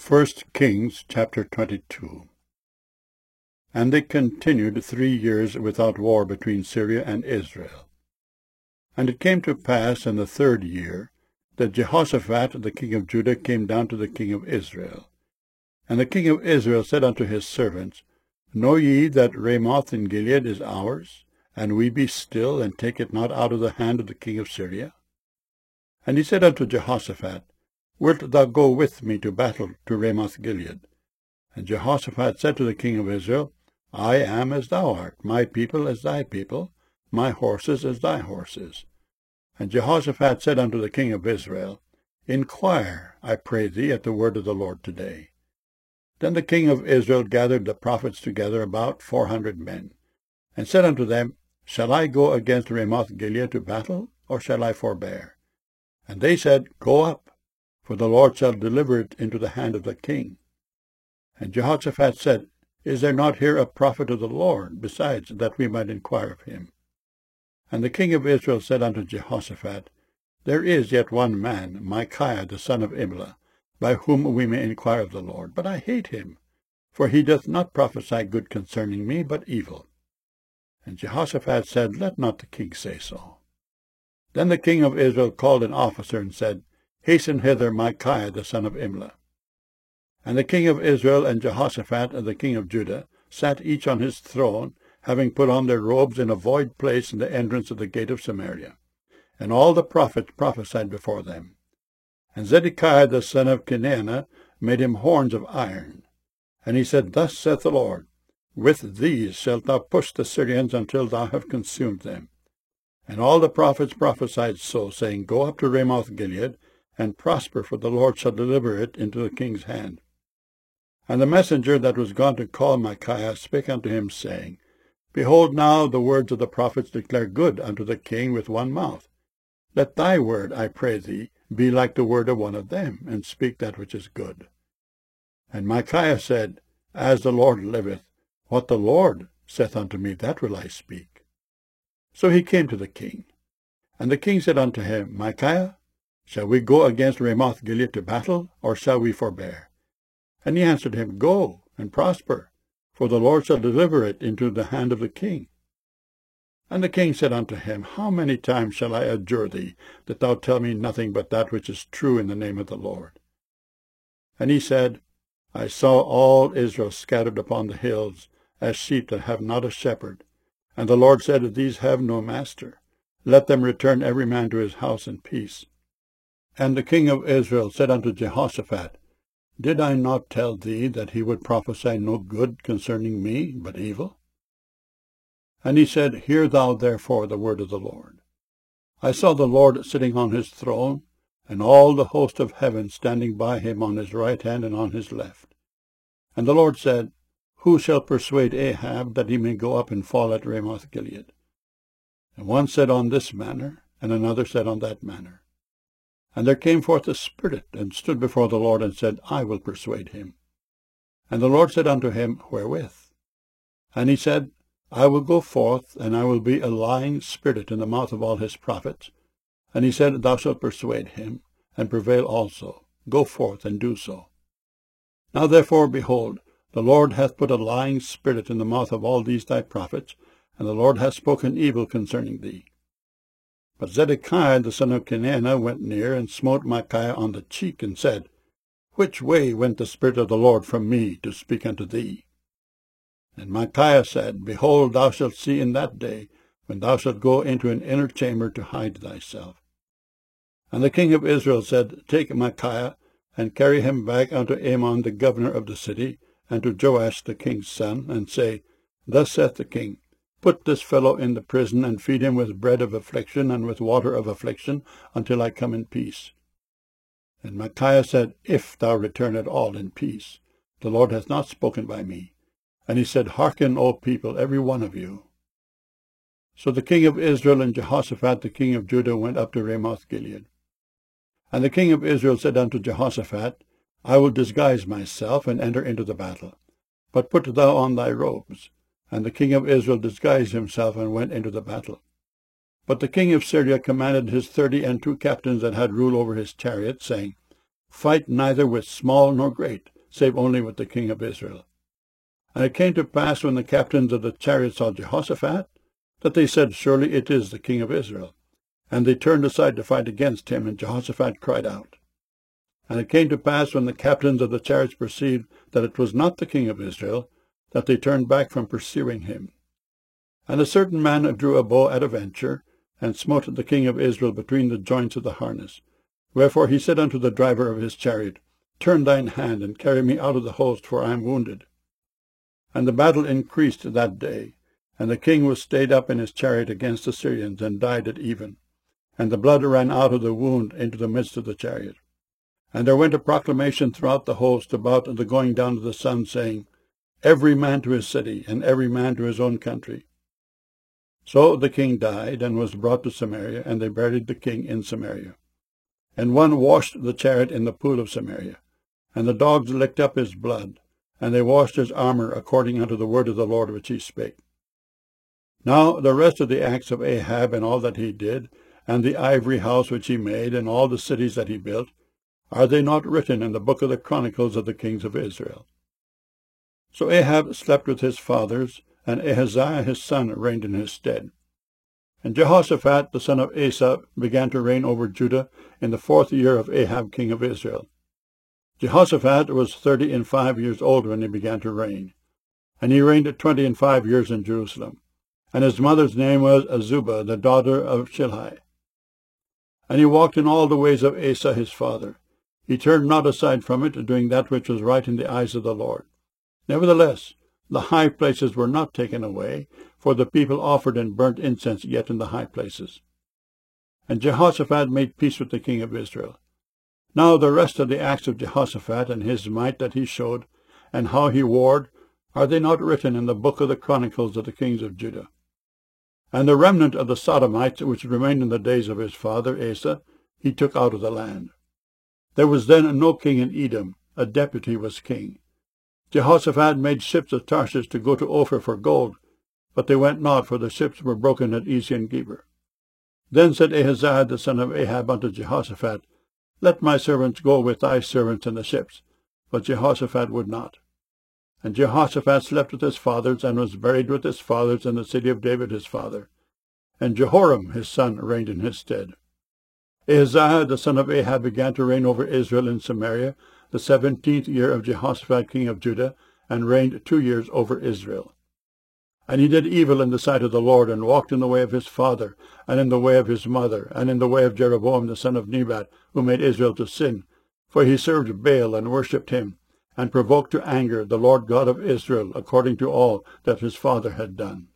1 Kings chapter 22. And they continued 3 years without war between Syria and Israel. And it came to pass in the 3rd year that Jehoshaphat the king of Judah came down to the king of Israel. And the king of Israel said unto his servants, Know ye that Ramoth in Gilead is ours? And we be still, and take it not out of the hand of the king of Syria? And he said unto Jehoshaphat, Wilt thou go with me to battle to Ramoth Gilead? And Jehoshaphat said to the king of Israel, I am as thou art, my people as thy people, my horses as thy horses. And Jehoshaphat said unto the king of Israel, Inquire, I pray thee, at the word of the Lord today. Then the king of Israel gathered the prophets together, about 400 men, and said unto them, Shall I go against Ramoth Gilead to battle, or shall I forbear? And they said, Go up, for the Lord shall deliver it into the hand of the king. And Jehoshaphat said, Is there not here a prophet of the Lord, besides, that we might inquire of him? And the king of Israel said unto Jehoshaphat, There is yet one man, Micaiah the son of Imlah, by whom we may inquire of the Lord. But I hate him, for he doth not prophesy good concerning me, but evil. And Jehoshaphat said, Let not the king say so. Then the king of Israel called an officer, and said, Hasten hither Micaiah the son of Imlah. And the king of Israel and Jehoshaphat and the king of Judah sat each on his throne, having put on their robes in a void place in the entrance of the gate of Samaria. And all the prophets prophesied before them. And Zedekiah the son of Kenaanah made him horns of iron. And he said, Thus saith the Lord, With these shalt thou push the Syrians until thou have consumed them. And all the prophets prophesied so, saying, Go up to Ramoth Gilead, and prosper, for the Lord shall deliver it into the king's hand. And the messenger that was gone to call Micaiah spake unto him, saying, Behold, now the words of the prophets declare good unto the king with one mouth. Let thy word, I pray thee, be like the word of one of them, and speak that which is good. And Micaiah said, As the Lord liveth, what the Lord saith unto me, that will I speak. So he came to the king. And the king said unto him, Micaiah, shall we go against Ramoth Gilead to battle, or shall we forbear? And he answered him, Go, and prosper, for the Lord shall deliver it into the hand of the king. And the king said unto him, How many times shall I adjure thee, that thou tell me nothing but that which is true in the name of the Lord? And he said, I saw all Israel scattered upon the hills, as sheep that have not a shepherd. And the Lord said, These have no master. Let them return every man to his house in peace. And the king of Israel said unto Jehoshaphat, Did I not tell thee that he would prophesy no good concerning me, but evil? And he said, Hear thou therefore the word of the Lord. I saw the Lord sitting on his throne, and all the host of heaven standing by him on his right hand and on his left. And the Lord said, Who shall persuade Ahab that he may go up and fall at Ramoth Gilead? And one said on this manner, and another said on that manner. And there came forth a spirit, and stood before the Lord, and said, I will persuade him. And the Lord said unto him, Wherewith? And he said, I will go forth, and I will be a lying spirit in the mouth of all his prophets. And he said, Thou shalt persuade him, and prevail also. Go forth, and do so. Now therefore, behold, the Lord hath put a lying spirit in the mouth of all these thy prophets, and the Lord hath spoken evil concerning thee. But Zedekiah the son of Kenaanah went near, and smote Micaiah on the cheek, and said, Which way went the Spirit of the Lord from me to speak unto thee? And Micaiah said, Behold, thou shalt see in that day, when thou shalt go into an inner chamber to hide thyself. And the king of Israel said, Take Micaiah, and carry him back unto Amon the governor of the city, and to Joash the king's son, and say, Thus saith the king, Put this fellow in the prison, and feed him with bread of affliction and with water of affliction, until I come in peace. And Micaiah said, If thou return at all in peace, the Lord hath not spoken by me. And he said, Hearken, O people, every one of you. So the king of Israel and Jehoshaphat the king of Judah went up to Ramoth Gilead. And the king of Israel said unto Jehoshaphat, I will disguise myself, and enter into the battle. But put thou on thy robes. And the king of Israel disguised himself, and went into the battle. But the king of Syria commanded his 32 captains that had rule over his chariots, saying, Fight neither with small nor great, save only with the king of Israel. And it came to pass, when the captains of the chariots saw Jehoshaphat, that they said, Surely it is the king of Israel. And they turned aside to fight against him, and Jehoshaphat cried out. And it came to pass, when the captains of the chariots perceived that it was not the king of Israel, that they turned back from pursuing him. And a certain man drew a bow at a venture, and smote the king of Israel between the joints of the harness. Wherefore he said unto the driver of his chariot, Turn thine hand, and carry me out of the host, for I am wounded. And the battle increased that day, and the king was stayed up in his chariot against the Syrians, and died at even. And the blood ran out of the wound into the midst of the chariot. And there went a proclamation throughout the host about the going down of the sun, saying, Every man to his city, and every man to his own country. So the king died, and was brought to Samaria, and they buried the king in Samaria. And one washed the chariot in the pool of Samaria, and the dogs licked up his blood, and they washed his armour according unto the word of the Lord which he spake. Now the rest of the acts of Ahab, and all that he did, and the ivory house which he made, and all the cities that he built, are they not written in the book of the Chronicles of the kings of Israel? So Ahab slept with his fathers, and Ahaziah his son reigned in his stead. And Jehoshaphat the son of Asa began to reign over Judah in the 4th year of Ahab king of Israel. Jehoshaphat was 35 years old when he began to reign, and he reigned 25 years in Jerusalem. And his mother's name was Azubah, the daughter of Shilhi. And he walked in all the ways of Asa his father. He turned not aside from it, doing that which was right in the eyes of the Lord. Nevertheless, the high places were not taken away, for the people offered and burnt incense yet in the high places. And Jehoshaphat made peace with the king of Israel. Now the rest of the acts of Jehoshaphat, and his might that he showed, and how he warred, are they not written in the book of the Chronicles of the kings of Judah? And the remnant of the Sodomites, which remained in the days of his father Asa, he took out of the land. There was then no king in Edom, a deputy was king. Jehoshaphat made ships of Tarshish to go to Ophir for gold, but they went not, for the ships were broken at Ezion-Geber. Then said Ahaziah the son of Ahab unto Jehoshaphat, Let my servants go with thy servants in the ships. But Jehoshaphat would not. And Jehoshaphat slept with his fathers, and was buried with his fathers in the city of David his father. And Jehoram his son reigned in his stead. Ahaziah the son of Ahab began to reign over Israel in Samaria, the 17th year of Jehoshaphat king of Judah, and reigned 2 years over Israel. And he did evil in the sight of the Lord, and walked in the way of his father, and in the way of his mother, and in the way of Jeroboam the son of Nebat, who made Israel to sin. For he served Baal, and worshipped him, and provoked to anger the Lord God of Israel, according to all that his father had done.